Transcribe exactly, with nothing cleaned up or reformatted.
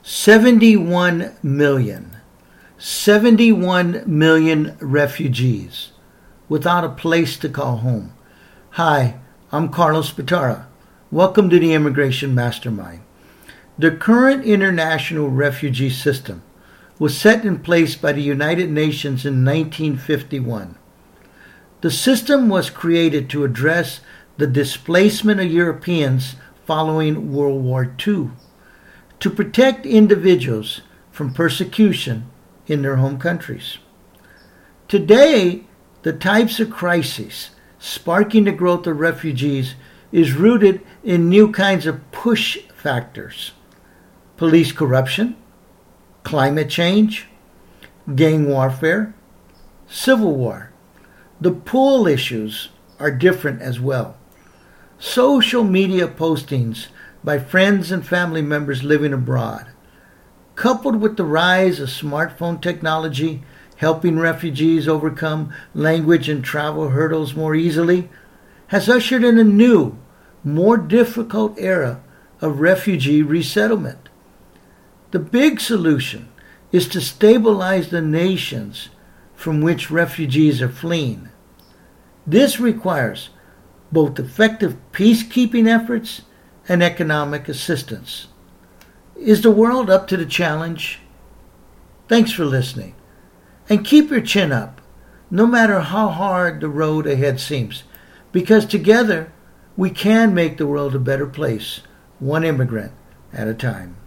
seventy-one million. seventy-one million refugees without a place to call home. Hi, I'm Carlos Spatara. Welcome to the Immigration Mastermind. The current international refugee system was set in place by the United Nations in nineteen fifty-one. The system was created to address the displacement of Europeans following World War Two, to protect individuals from persecution in their home countries. Today, the types of crises sparking the growth of refugees is rooted in new kinds of push factors: police corruption, climate change, gang warfare, civil war. The pull issues are different as well. Social media postings by friends and family members living abroad, coupled with the rise of smartphone technology helping refugees overcome language and travel hurdles more easily, has ushered in a new, more difficult era of refugee resettlement. The big solution is to stabilize the nations from which refugees are fleeing. This requires both effective peacekeeping efforts and economic assistance. Is the world up to the challenge? Thanks for listening. And keep your chin up, no matter how hard the road ahead seems, because together we can make the world a better place, one immigrant at a time.